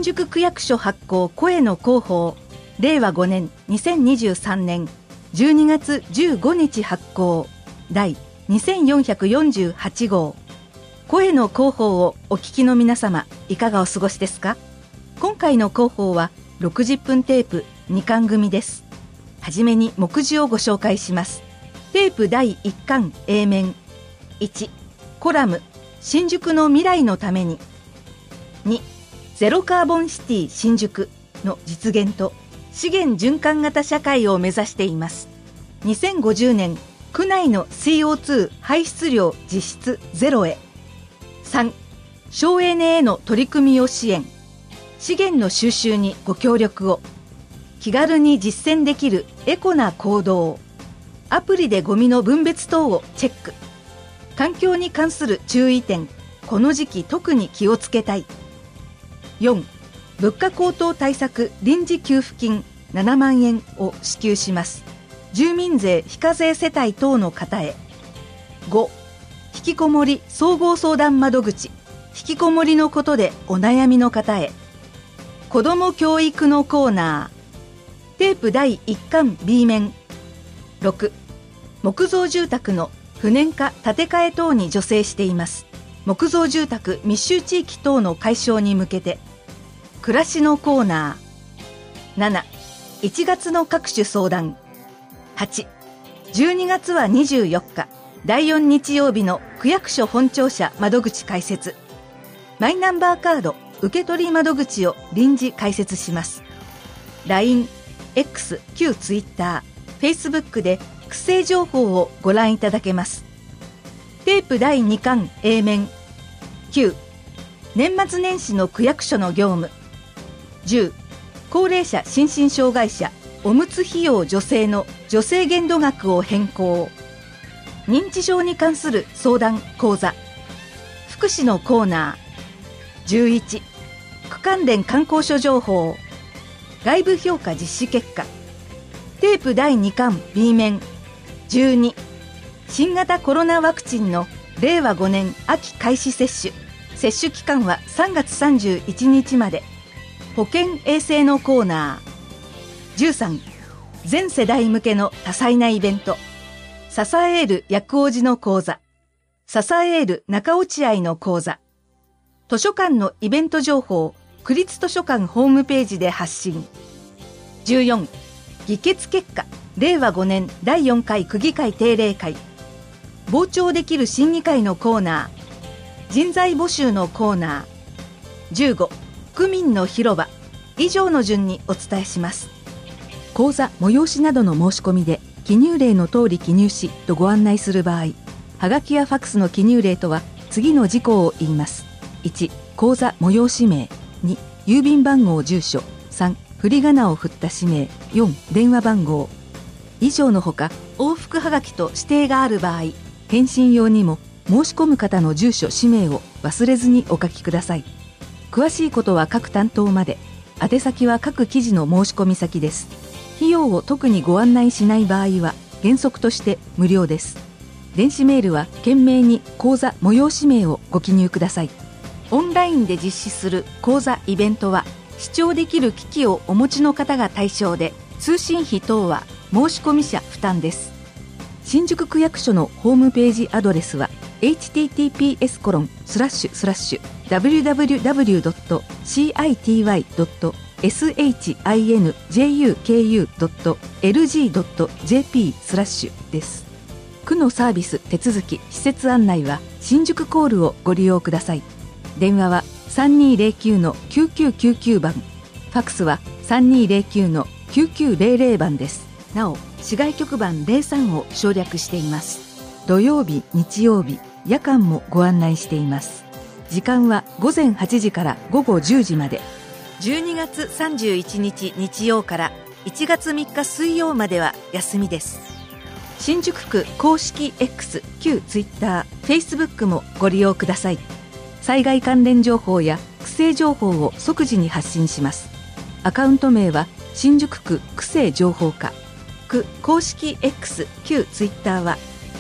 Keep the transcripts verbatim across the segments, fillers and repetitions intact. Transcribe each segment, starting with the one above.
宿区役所発行声の広報れいわごねんにせんにじゅうさんねんじゅうにがつじゅうごにち発行第にせんよんひゃくよんじゅうはちごう声の広報をお聞きの皆様、いかがお過ごしですか？今回の広報はろくじゅっぷんテープにかん組です。はじめに目次をご紹介します。テープだいいっかん A 面いちコラム新宿の未来のためににゼロカーボンシティ新宿の実現と資源循環型社会を目指しています。にせんごじゅうねん区内の シーオーツー 排出量実質ゼロへ。さん省エネへの取り組みを支援、資源の収集にご協力を。気軽に実践できるエコな行動、アプリでゴミの分別等をチェック。環境に関する注意点、この時期特に気をつけたい。よん物価高騰対策臨時給付金ななまんえんを支給します。住民税非課税世帯等の方へ。ご引きこもり総合相談窓口、引きこもりのことでお悩みの方へ。子ども教育のコーナー、テープだいいっかん B 面ろく木造住宅の不燃化建て替え等に助成しています。木造住宅密集地域等の解消に向けて。暮らしのコーナー。なないちがつの各種相談。はちじゅうにがつはにじゅうよっかだいよん日曜日の区役所本庁舎窓口開設。マイナンバーカード受け取り窓口を臨時開設します。 ライン、X、旧 Twitter、Facebook で区政情報をご覧いただけます。テープだいにかん A 面きゅう年末年始の区役所の業務。じゅう高齢者心身障害者おむつ費用助成の助成限度額を変更。認知症に関する相談講座。福祉のコーナー。じゅういち区関連観光所情報。外部評価実施結果。テープだいにかん B 面じゅうに新型コロナワクチンのれいわごねん秋開始接種。接種期間はさんがつさんじゅういちにちまで。保健衛生のコーナー。じゅうさん全世代向けの多彩なイベント。支えーる薬王子の講座。支えーる中落合の講座。図書館のイベント情報、区立図書館ホームページで発信。じゅうよん議決結果、れいわごねんだいよんかい区議会定例会。傍聴できる審議会のコーナー。人材募集のコーナー。じゅうご区民の広場。以上の順にお伝えします。講座催しなどの申し込みで記入例の通り記入しとご案内する場合、はがきやファックスの記入例とは次の事項を言います。いち講座催し名。に郵便番号住所。さん振り仮名を振った氏名。よん電話番号。以上のほか往復はがきと指定がある場合、返信用にも申し込む方の住所氏名を忘れずにお書きください。詳しいことは各担当まで。宛先は各記事の申し込み先です。費用を特にご案内しない場合は原則として無料です。電子メールは懸命に講座催し名をご記入ください。オンラインで実施する講座イベントは視聴できる機器をお持ちの方が対象で、通信費等は申し込み者負担です。新宿区役所のホームページアドレスは エイチティーティーピーエスコロンスラッシュスラッシュダブリューダブリューダブリュードットシーアイティーワイドットエスエイチアイエヌジェイユーケーユードットエルジードットジェーピースラッシュです。区のサービス手続き施設案内は新宿コールをご利用ください。電話は さんにーぜろきゅうのきゅうきゅうきゅうきゅう 番、ファックスは さんにーぜろきゅうのきゅうきゅうぜろぜろ 番です。なお市外局番ゼロさんを省略しています。土曜日日曜日夜間もご案内しています。時間はごぜんはちじからごごじゅうじまで。じゅうにがつさんじゅういちにち日曜からいちがつみっか水曜までは休みです。新宿区公式 X、旧 Twitter、Facebook もご利用ください。災害関連情報や区政情報を即時に発信します。アカウント名は新宿区区政情報課。区公式 X、旧 Twitter は シ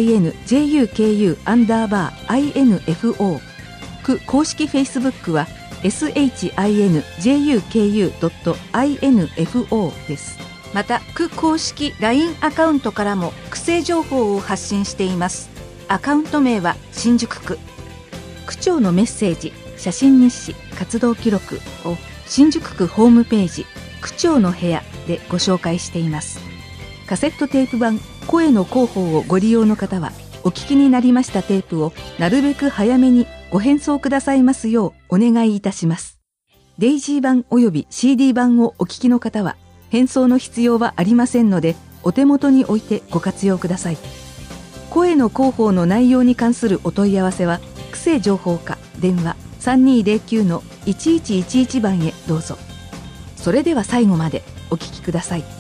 ンジュク アンダーバー インフォ。区公式 Facebook はシンジュク ドット インフォ です。また、区公式 ライン アカウントからも区政情報を発信しています。アカウント名は新宿区。区長のメッセージ、写真日誌、活動記録を新宿区ホームページ、区長の部屋でご紹介しています。カセットテープ版声の広報をご利用の方は、お聞きになりましたテープをなるべく早めにご返送くださいますようお願いいたします。デイジー版および シーディー 版をお聞きの方は、返送の必要はありませんので、お手元に置いてご活用ください。声の広報の内容に関するお問い合わせは、区政情報課電話 さんにーぜろきゅう のいちいちいちいち 番へどうぞ。それでは最後までお聞きください。